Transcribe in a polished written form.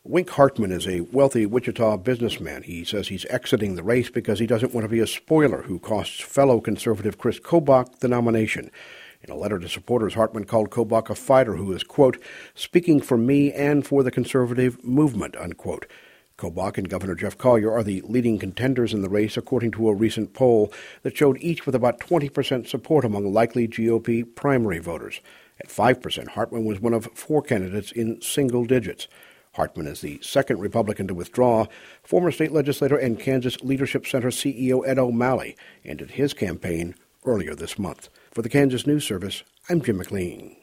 Wink Hartman is a wealthy Wichita businessman. He says he's exiting the race because he doesn't want to be a spoiler who costs fellow conservative Chris Kobach the nomination. In a letter to supporters, Hartman called Kobach a fighter who is, quote, speaking for me and for the conservative movement, unquote. Kobach and Governor Jeff Collier are the leading contenders in the race, according to a recent poll that showed each with about 20% support among likely GOP primary voters. At 5%, Hartman was one of 4 candidates in single digits. Hartman is the second Republican to withdraw. Former state legislator and Kansas Leadership Center CEO Ed O'Malley ended his campaign earlier this month. For the Kansas News Service, I'm Jim McLean.